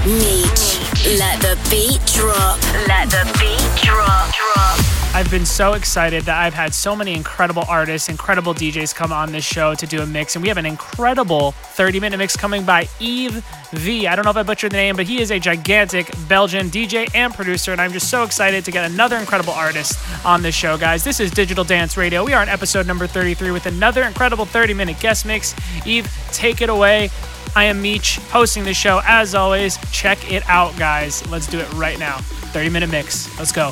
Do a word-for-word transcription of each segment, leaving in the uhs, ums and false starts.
Meech, let the beat drop. Let the beat drop. Drop. I've been so excited that I've had so many incredible artists, incredible D Js come on this show to do a mix, and we have an incredible thirty-minute mix coming by Yves V. I don't know if I butchered the name, but he is a gigantic Belgian D J and producer, and I'm just so excited to get another incredible artist on this show, guys. This is Digital Dance Radio. We are on episode number thirty-three with another incredible thirty-minute guest mix. Yves, take it away. I am Meech, hosting the show. As always, check it out, guys. Let's do it right now. thirty-minute mix. Let's go.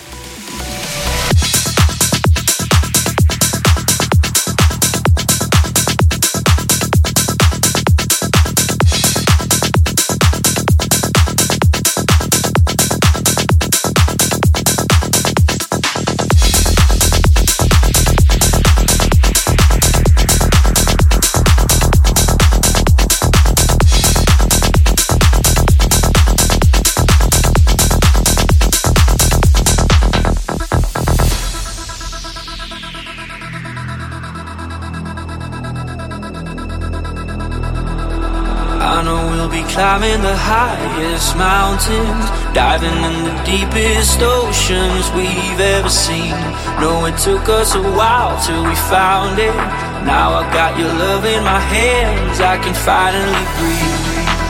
Climbing the highest mountains, diving in the deepest oceans we've ever seen. No, it took us a while till we found it. Now I got your love in my hands, I can finally breathe.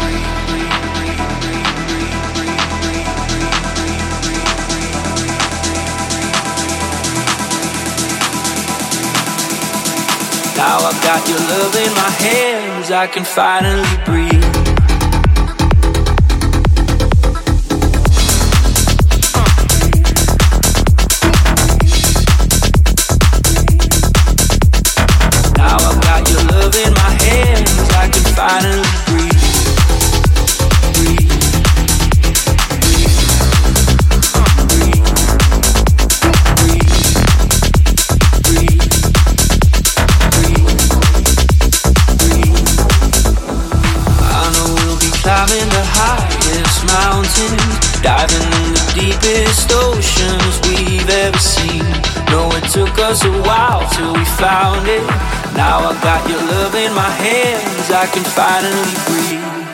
Now I got your love in my hands, I can finally breathe. In my hands, I can finally breathe. Breathe. Breathe. Breathe. Breathe. Breathe. Breathe. I know we'll be climbing the highest mountains, diving in the deepest oceans we've ever seen. No, it took us a while till we found it. Now I got your love in my hands, I can finally breathe.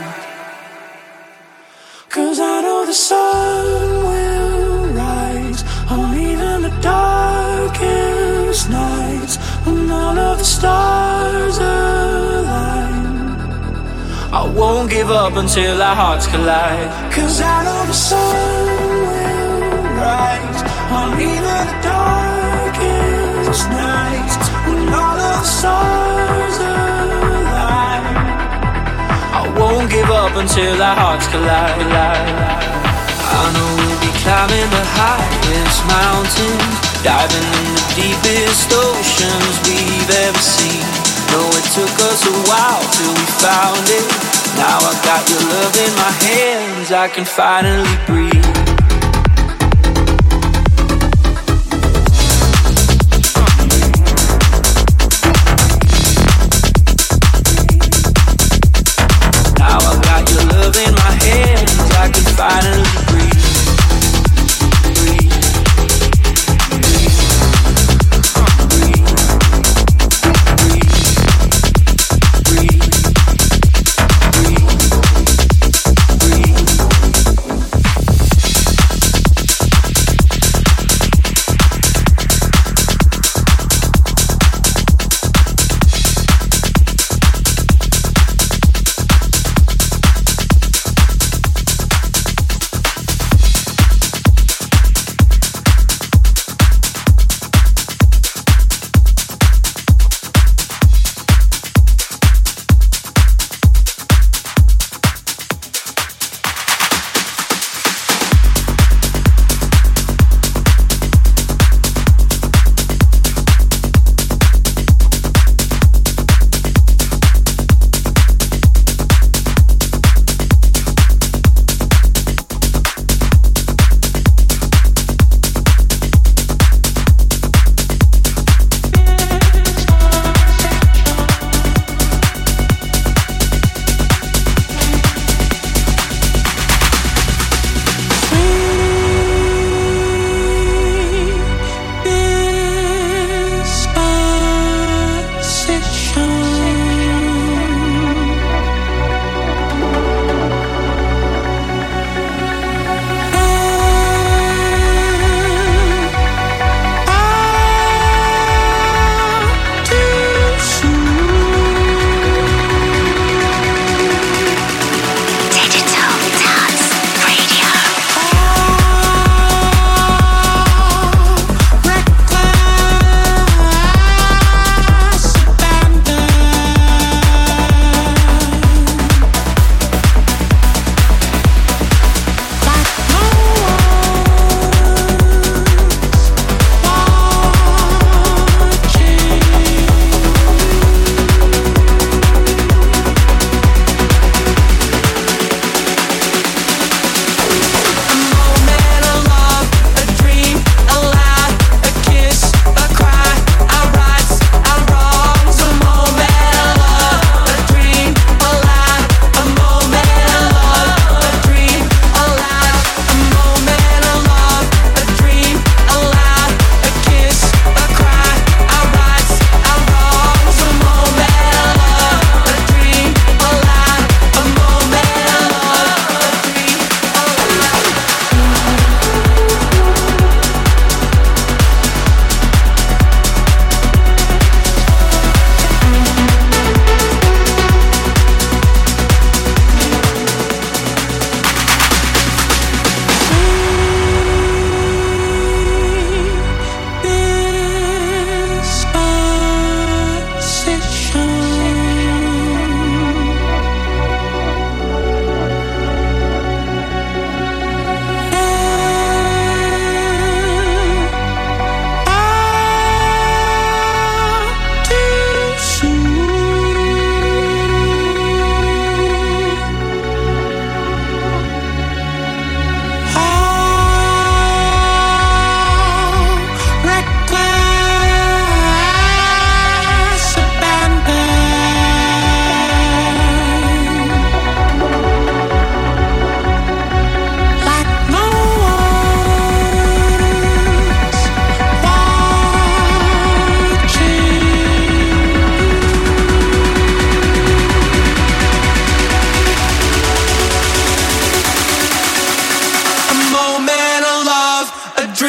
Cause I know the sun will rise on even the darkest nights, when all of the stars align. I won't give up until our hearts collide. Cause I know the sun will rise on even the darkest nights, when all of the stars align. I won't give up until our hearts collide. I know we'll be climbing the highest mountains, diving in the deepest oceans we've ever seen. No, it took us a while till we found it. Now I got your love in my hands, I can finally breathe. In my hands, I can finally breathe. Breathe. Breathe. Breathe. Breathe. Breathe. Breathe.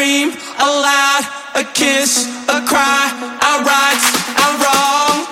dream, a lie, a kiss, a cry, our rights, our wrong.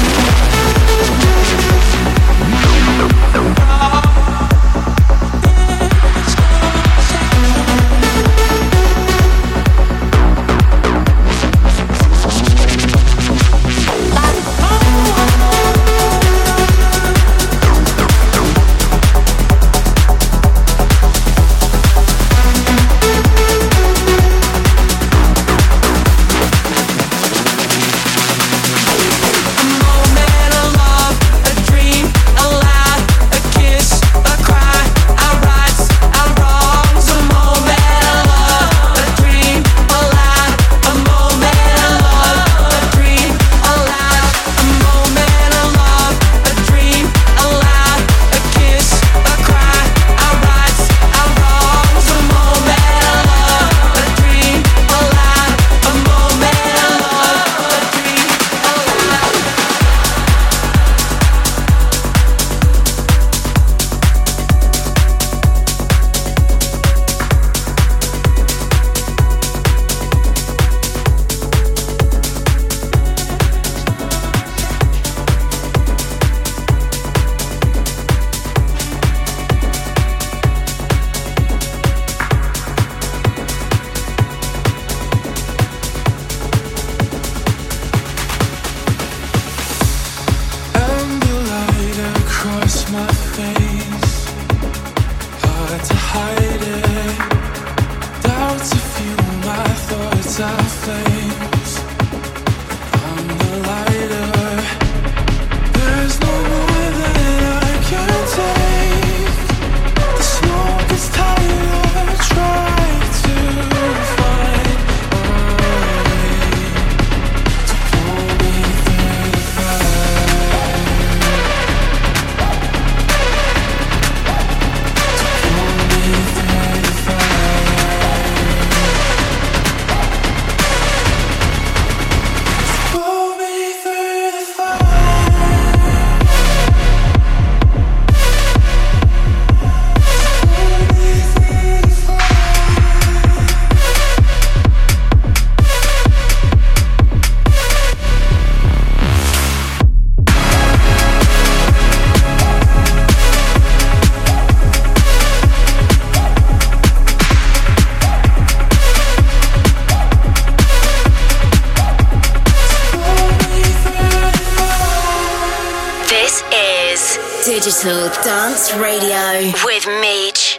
Digital Dance Radio with Meech.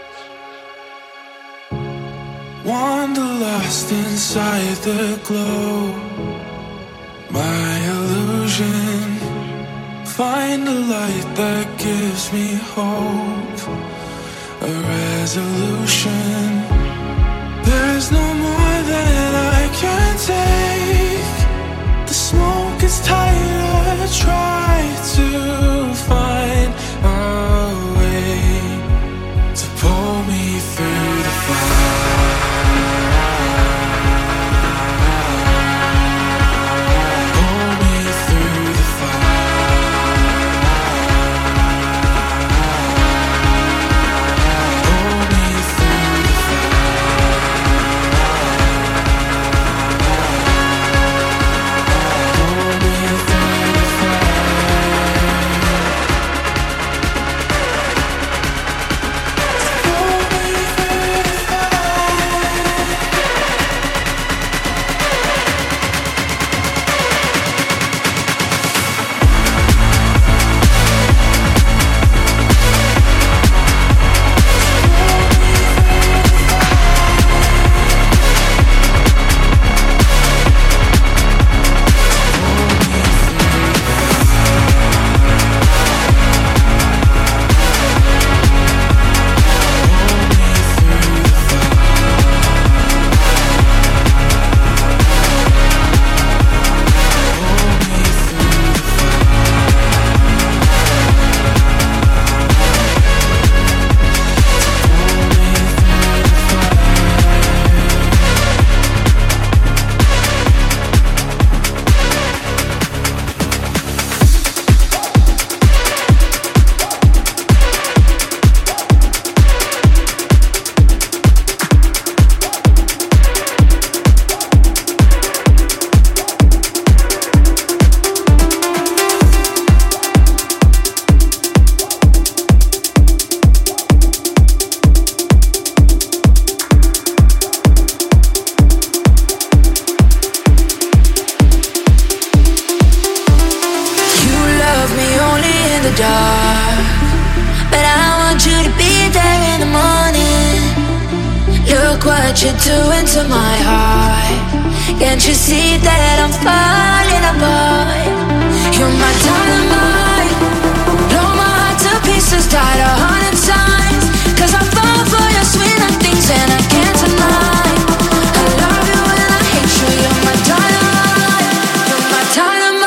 Wander lost inside the glow, my illusion. Find a light that gives me hope, a resolution. There's no more that I can take. The smoke is tighter. Try to find a way to pull me through the fire. Pull me through the fire. Pull me through the fire. Look what you're doing to my heart. Can't you see that I'm falling apart? You're my dynamite. Blow my heart to pieces, died a hundred times. Cause I fall for your sweet things and I can't deny. I love you and I hate you. You're my dynamite. You're my dynamite.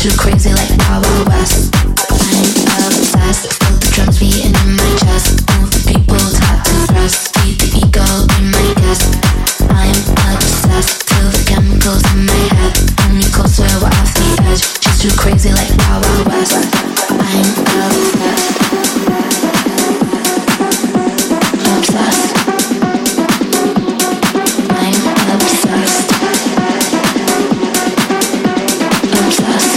too crazy like Wild Wild West. I'm obsessed, feel the drums beating in my chest. Move the people top to thrust, feed the ego, be my guest. I'm obsessed, feel the chemicals in my head. Pull me closer, we're off the edge. She's too crazy like Wild Wild West. I'm obsessed. Obsessed. I'm obsessed. Obsessed.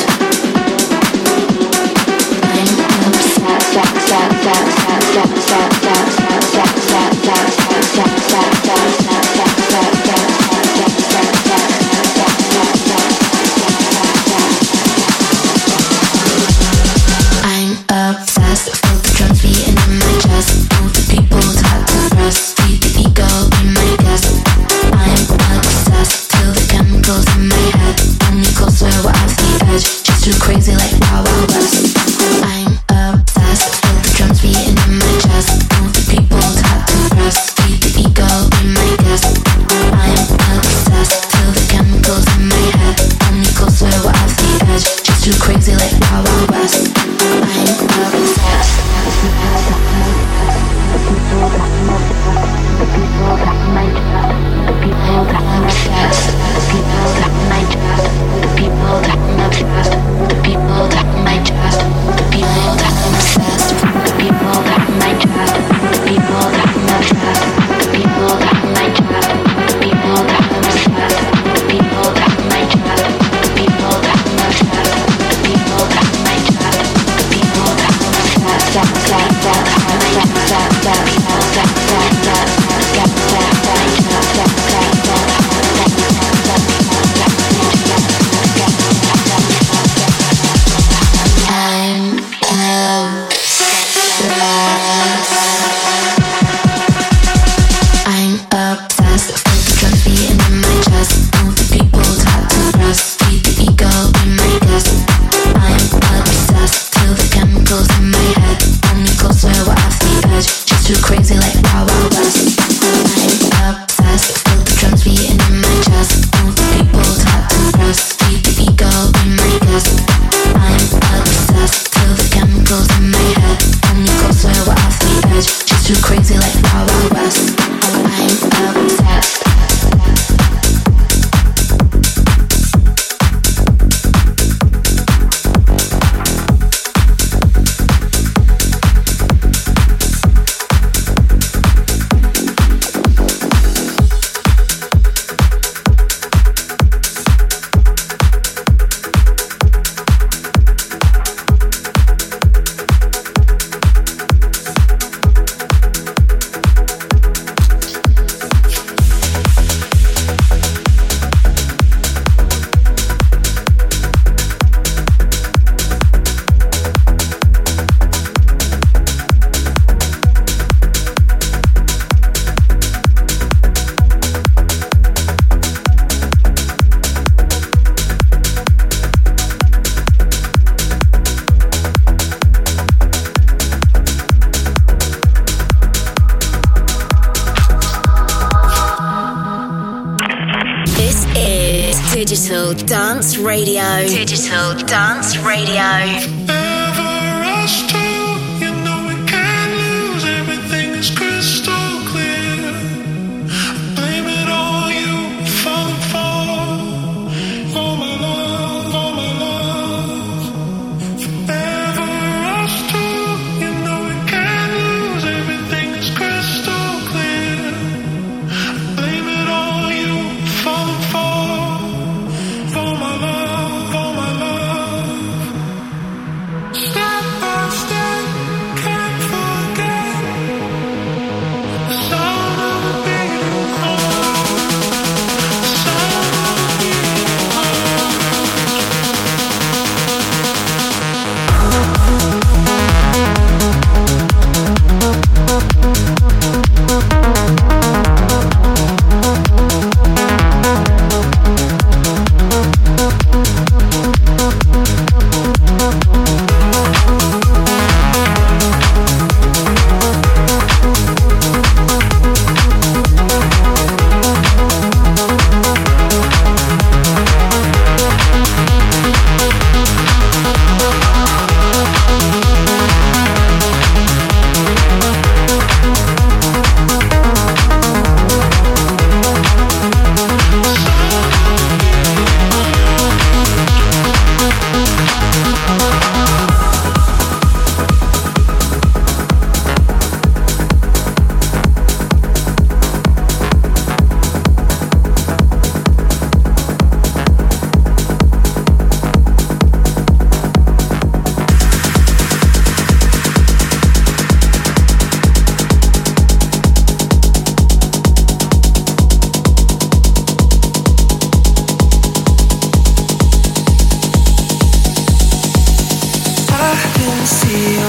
Digital Dance Radio. Digital Dance Radio.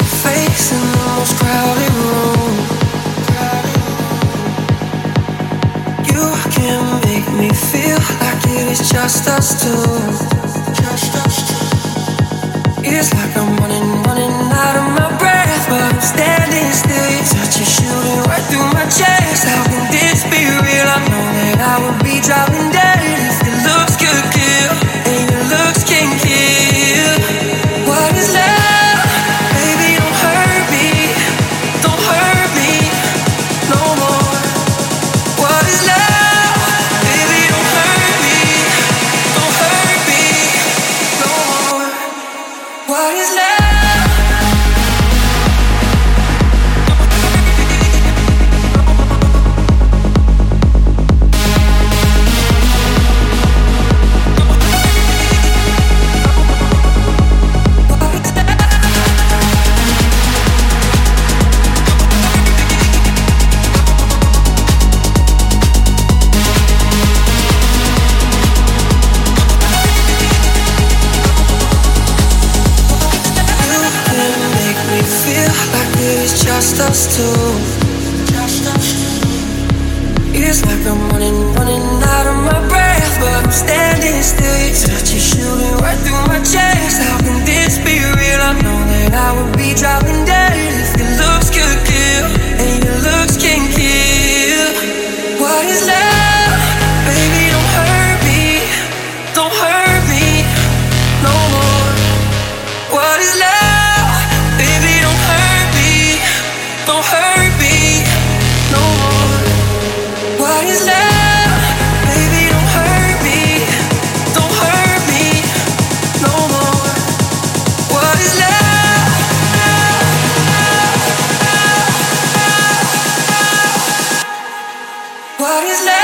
face in the most crowded room. You can make me feel like it is just us two. It's like I'm running, running out of my breath, but I'm standing still. Your touch is shooting right through my chest. How can this be real? I know that I would be dropping dead if your looks could kill, and your looks can kill. What is love? Baby, don't hurt me, don't hurt me no more. What is love? Baby, don't hurt me, don't hurt me no more. What is love? Just us two. It's like I'm running, running out of my breath, but I'm standing still. Your touch is shooting right through my chest. How can this be real? I know that I would be dropping dead if your looks could kill, and your looks can kill. What is love? Baby, don't hurt me, don't hurt me no more. What is love? Baby, don't hurt me, don't hurt me no more. What is love? Baby, don't hurt me, don't hurt me no more. What is love? What is love?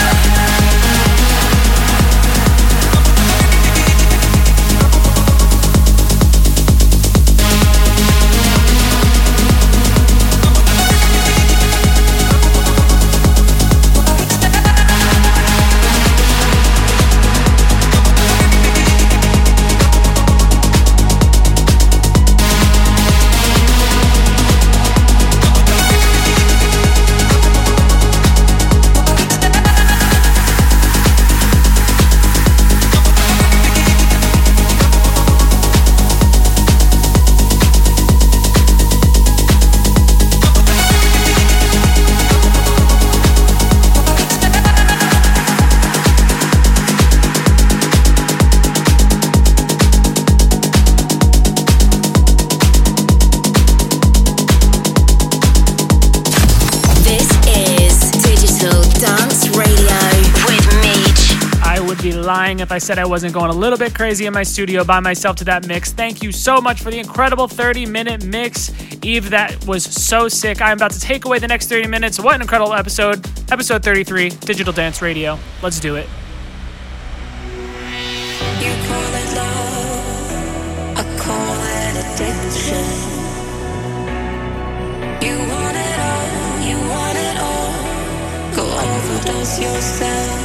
Lying if I said I wasn't going a little bit crazy in my studio by myself to that mix. Thank you so much for the incredible thirty minute mix, Eve. That was so sick. I'm about to take away the next thirty minutes. What an incredible episode. Episode thirty-three, Digital Dance Radio. Let's do it. You call it love, I call it addiction. You want it all, you want it all. Go overdose yourself.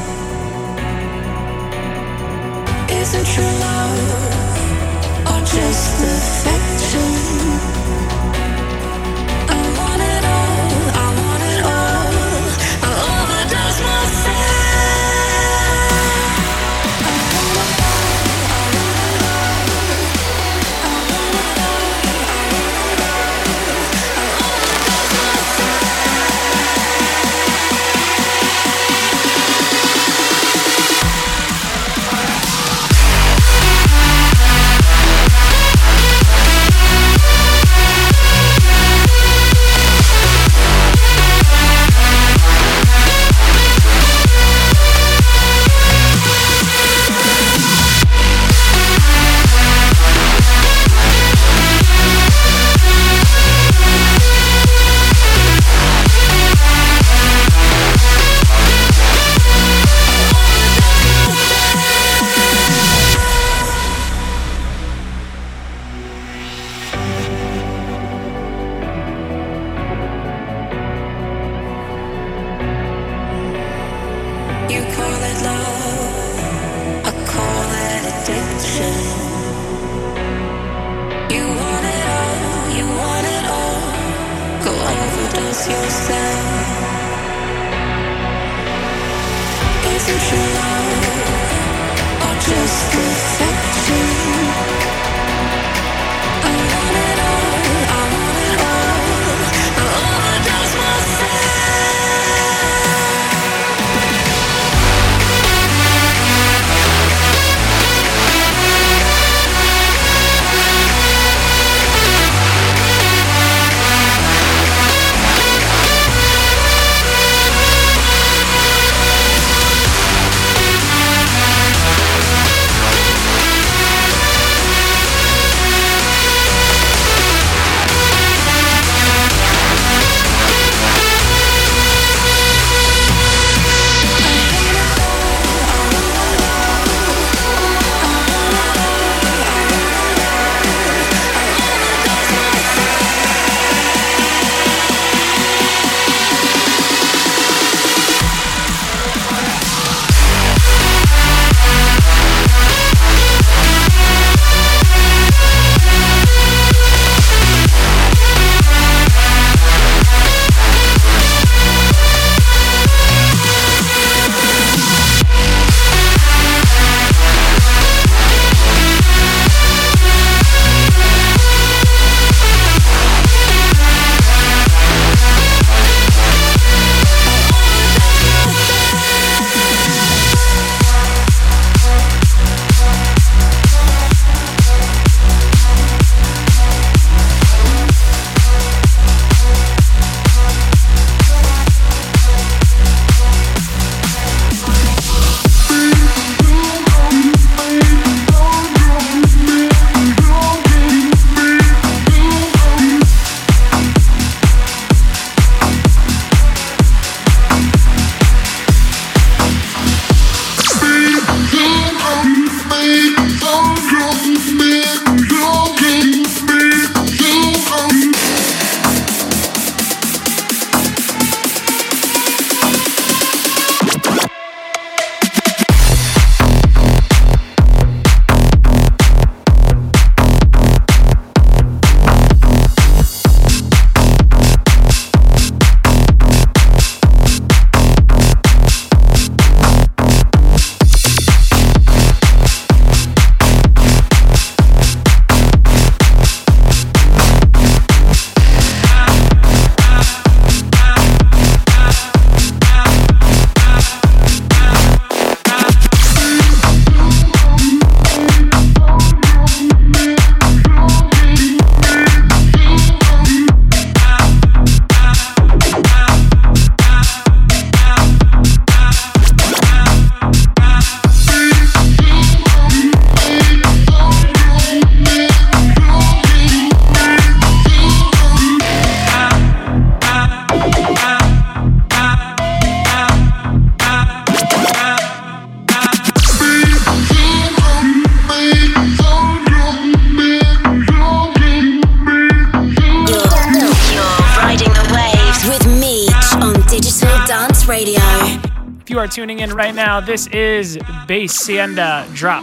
Isn't true love or just affection? I want it all, I want it all. I overdose myself. I want it all, I want it all. I want it all, I want it all. I overdose myself. If you are tuning in right now, this is Bassienda Drop.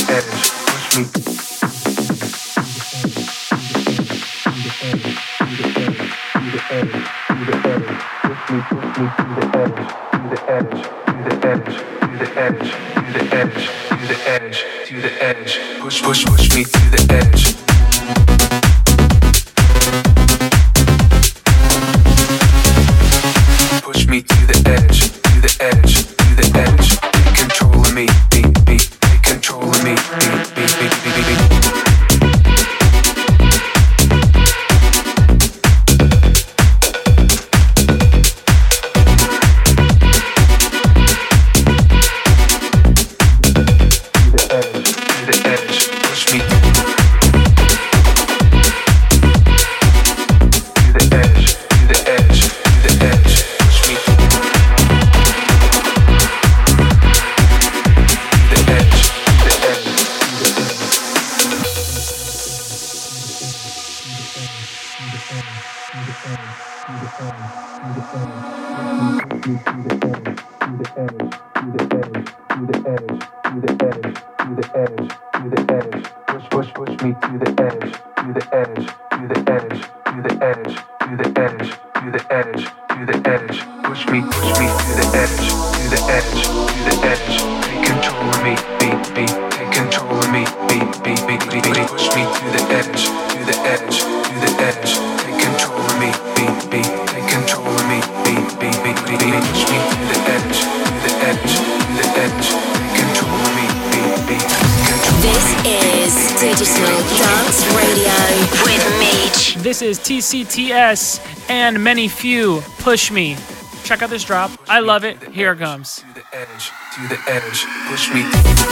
T C T S and Many Few, Push Me. Check out this drop. I love it. Here it comes. To the edge, to the edge, push me.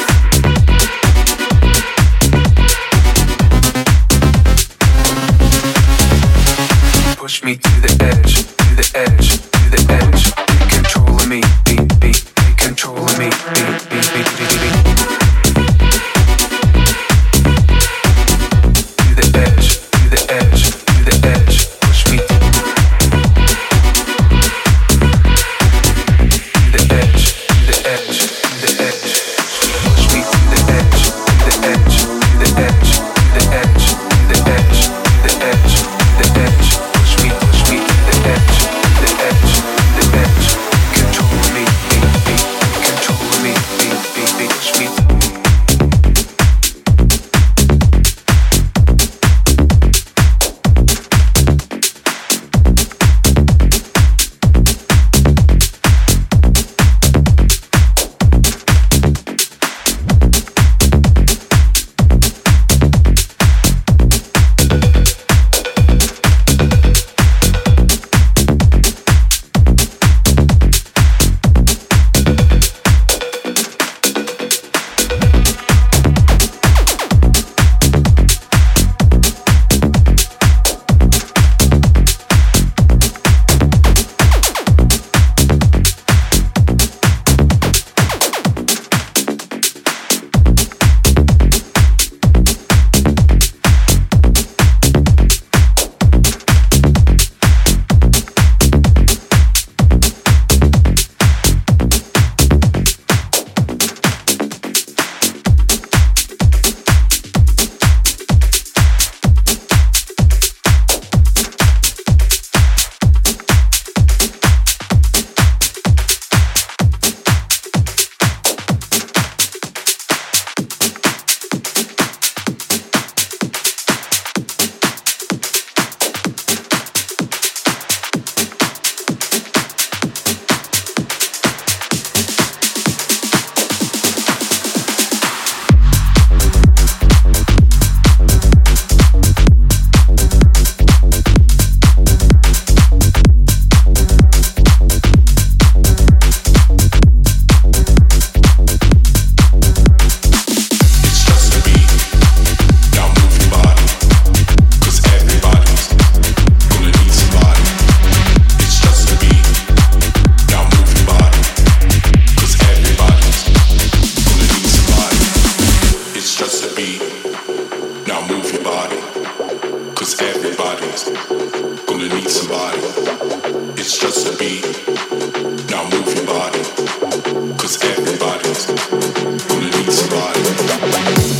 Push me to the edge, to the edge, to the edge. Take control of me, be, be, take control of me, be, be, be, be, be, be. To the edge, to the edge. Now move your body, 'cause everybody's gonna need somebody.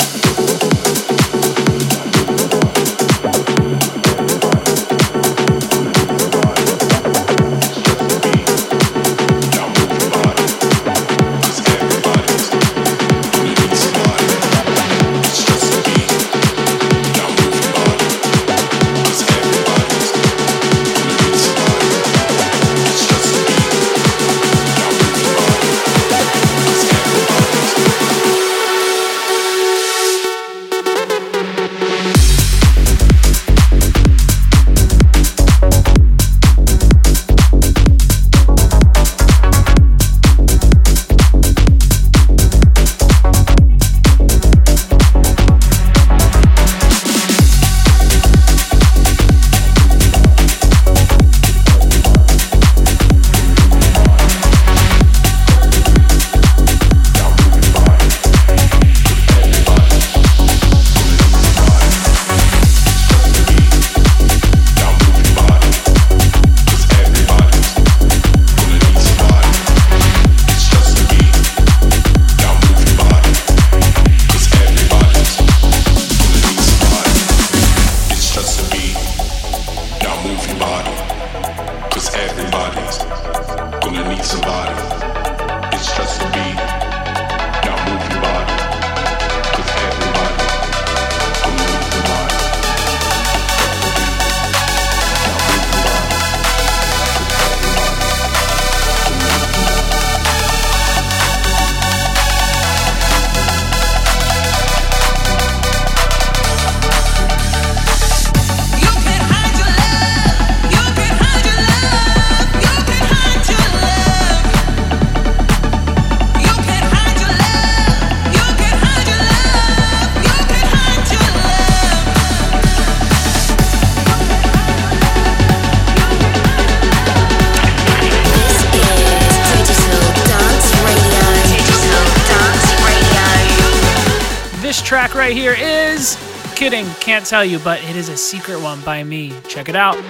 This track right here is, kidding, can't tell you, but it is a secret one by me. Check it out.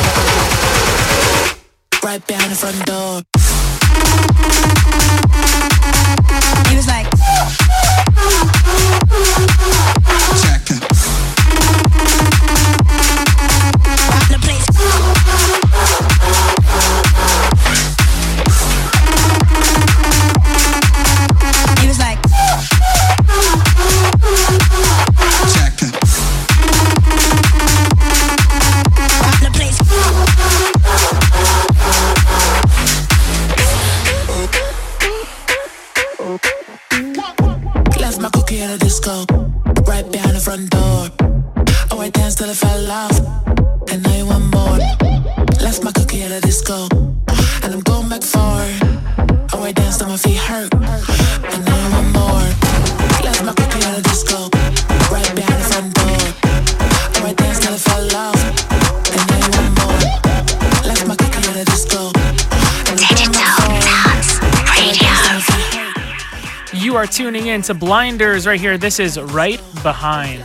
Right behind the front door. at a disco, right behind the front door. Oh, I danced till I fell off, and now you want more. Left my cookie at a disco, and I'm going back for it. Oh, I danced till my feet hurt, and now you want more. Left my cookie at a disco, right behind the front door. Oh, I danced till I fell off, and now you want more. Left my cookie at a disco. Digital Dance Radio. You are tuning in to Blinders right here. This is Right Behind.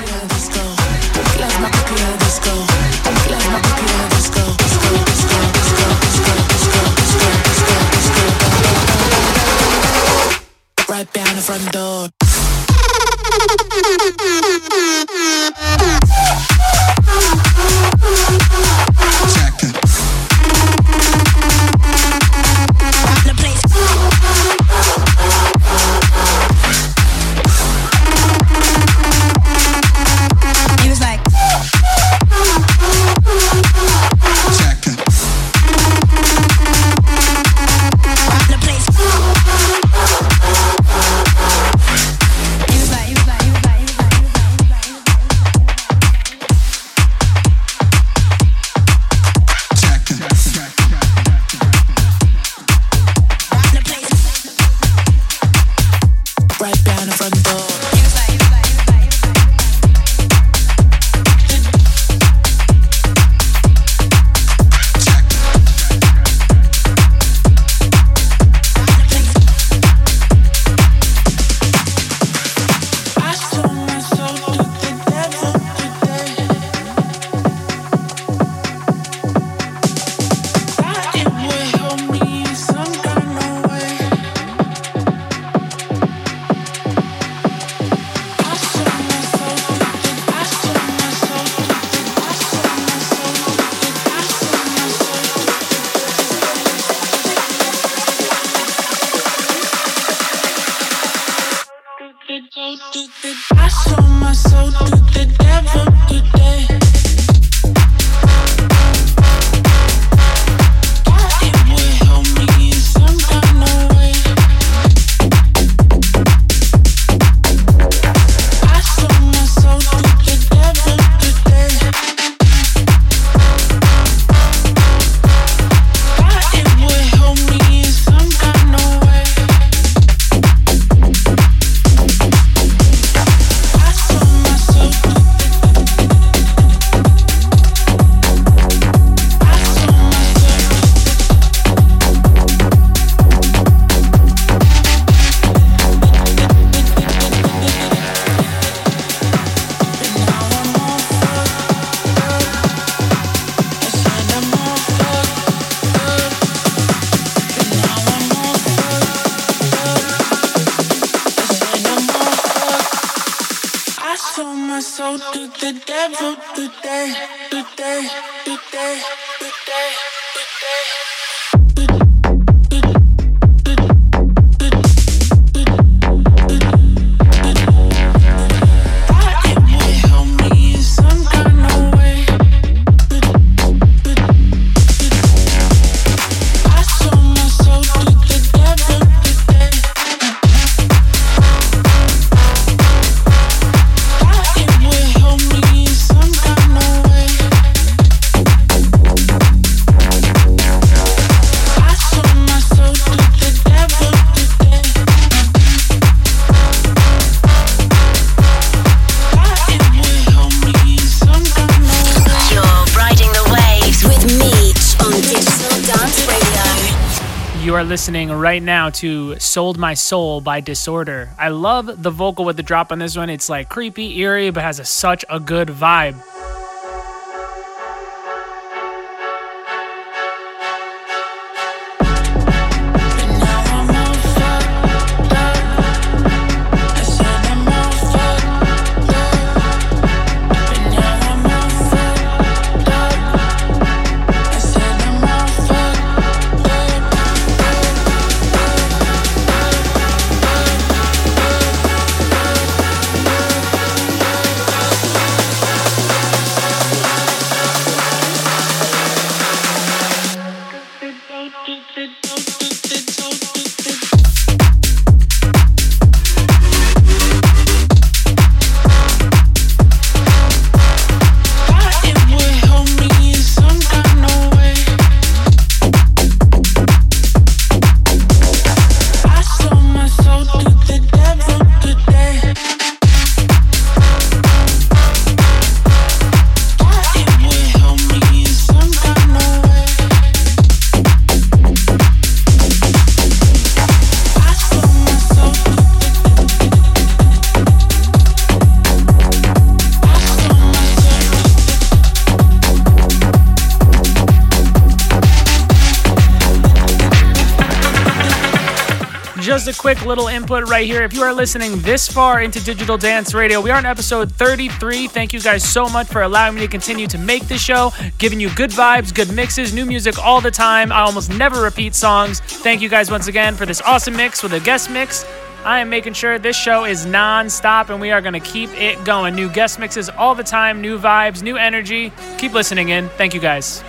Right behind the front door. Listening right now to Sold My Soul by Disorder. I love the vocal with the drop on this one. It's like creepy, eerie, but has a, such a good vibe. Just a quick little input right here. If you are listening this far into Digital Dance Radio, we are on episode thirty-three. Thank you guys so much for allowing me to continue to make this show, giving you good vibes, good mixes, new music all the time. I almost never repeat songs. Thank you guys once again for this awesome mix with a guest mix. I am making sure this show is non-stop, and we are going to keep it going. New guest mixes all the time, new vibes, new energy. Keep listening in. Thank you guys.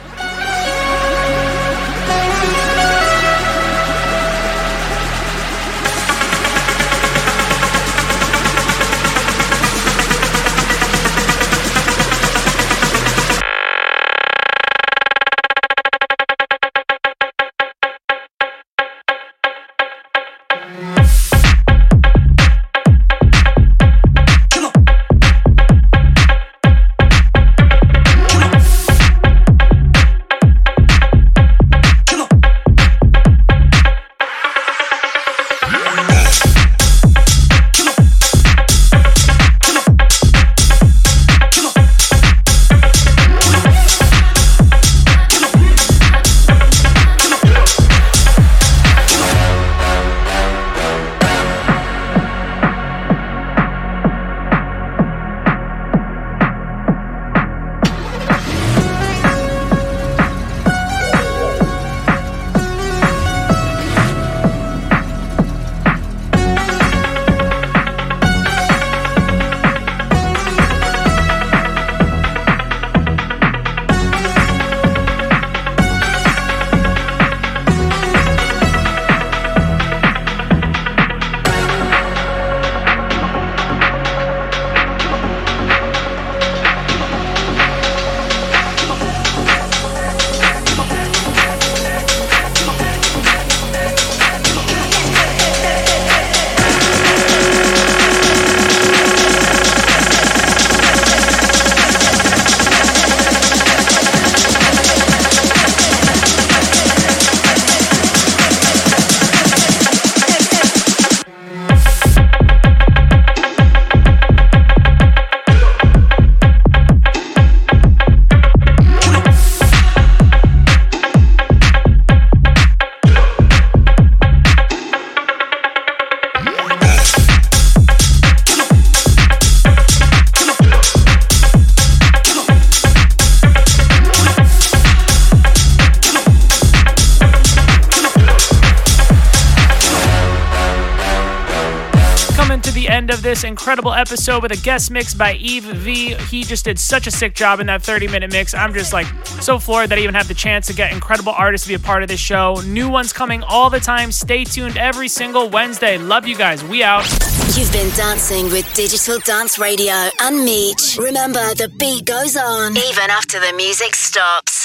Of this incredible episode with a guest mix by Eve V. He just did such a sick job in that thirty minute mix. I'm just like so floored that I even have the chance to get incredible artists to be a part of this show. New ones coming all the time. Stay tuned every single Wednesday. Love you guys. We out. You've been dancing with Digital Dance Radio and Meech. Remember, the beat goes on even after the music stops.